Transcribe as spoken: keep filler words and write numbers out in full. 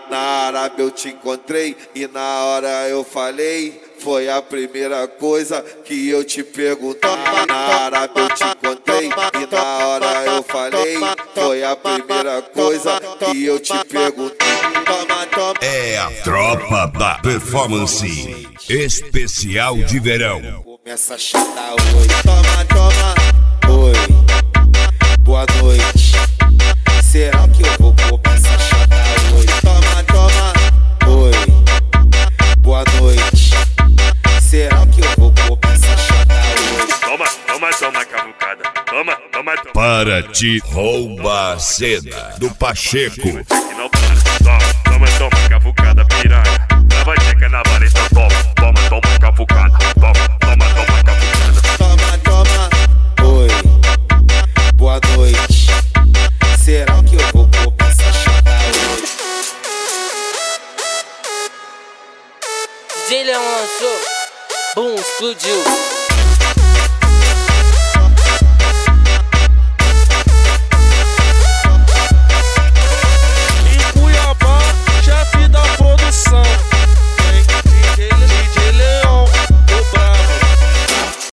Na Arábia eu te encontrei e na hora eu falei, foi a primeira coisa que eu te perguntei. Na Arábia eu te encontrei e na hora eu falei, foi a primeira coisa que eu te perguntei. Toma, toma. É a tropa da performance especial de verão. Começa a chatar oi, toma, toma, oi, boa noite. Será que eu vou começar a chatar oi, toma, toma, oi, boa noite. Será que eu vou começar a chatar oi? Toma, toma, toma, cavucada. Toma, toma, toma. Para te roubar a cena do Pacheco. E não para. Toma, toma, toma, cavucada, piranha. Leva dica na vara, então toma, toma, toma, cavucada. Toma, toma, toma, cavucada. Toma, toma, oi, boa noite. Será que eu vou começar a chatar oi? D J Leão lançou, boom, explodiu.